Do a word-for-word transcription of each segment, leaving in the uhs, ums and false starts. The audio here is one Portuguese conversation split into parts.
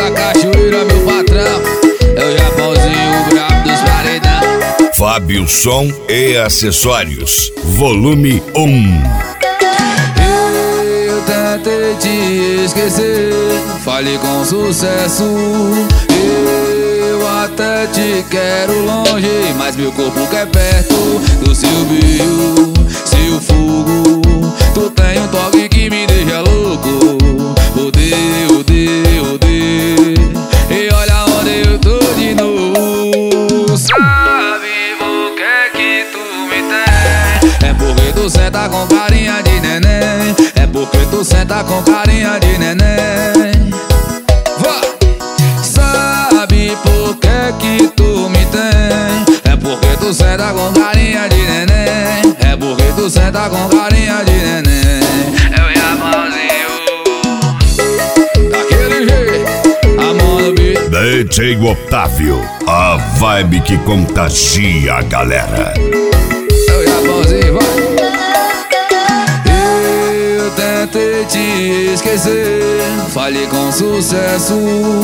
da cachoeira, meu patrão. É o Japãozinho, o brabo dos paredão. Fábio Som e Acessórios, volume um. Eu tentei te esquecer, falei com sucesso. Eu até te quero longe, mas meu corpo quer perto do seu brilho, seu fogo. Tu tem um toque que me deixa louco. Odeio, odeio, odeio. E olha onde eu tô de novo. Sabe por que que tu me tem? É porque tu senta com carinha de neném. É porque tu senta com carinha de neném. Vá! Sabe por que que tu me tem? É porque tu senta com carinha de neném. É porque tu senta com carinha de neném. É o Japãozinho. Daquele jeito, a mão no beat. D J Otávio, a vibe que contagia a galera. É o Japãozinho, vai. Eu tentei te esquecer, falei com sucesso.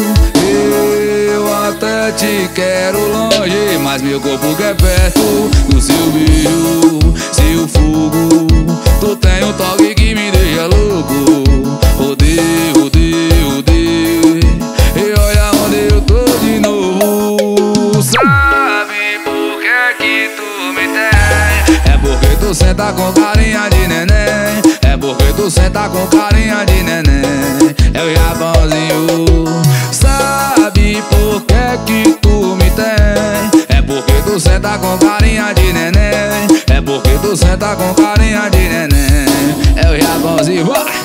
Eu até te quero longe, mas meu corpo quer perto do seu brilho, seu fogo. Tu tem um toque que me deixa louco. Odeio, odeio, odeio. E olha onde eu tô de novo. Sabe por que que tu me tem? É porque tu senta com carinha de neném. É porque tu senta com carinha de neném. É o Japãozinho. Sabe por que que tu me tem? É porque tu senta com carinha de neném. É porque tu senta com carinha de neném. É o Japãozinho.